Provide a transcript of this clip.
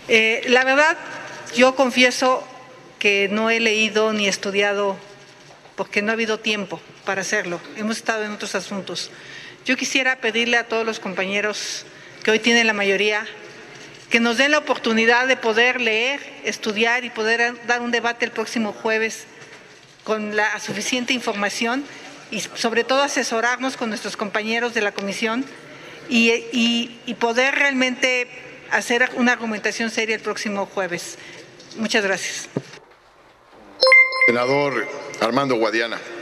La verdad, yo confieso que no he leído ni estudiado porque no ha habido tiempo para hacerlo. Hemos estado en otros asuntos. Yo quisiera pedirle a todos los compañeros que hoy tienen la mayoría que nos den la oportunidad de poder leer, estudiar y poder dar un debate el próximo jueves con la suficiente información y sobre todo asesorarnos con nuestros compañeros de la comisión y poder realmente hacer una argumentación seria el próximo jueves. Muchas gracias. Senador Armando Guadiana.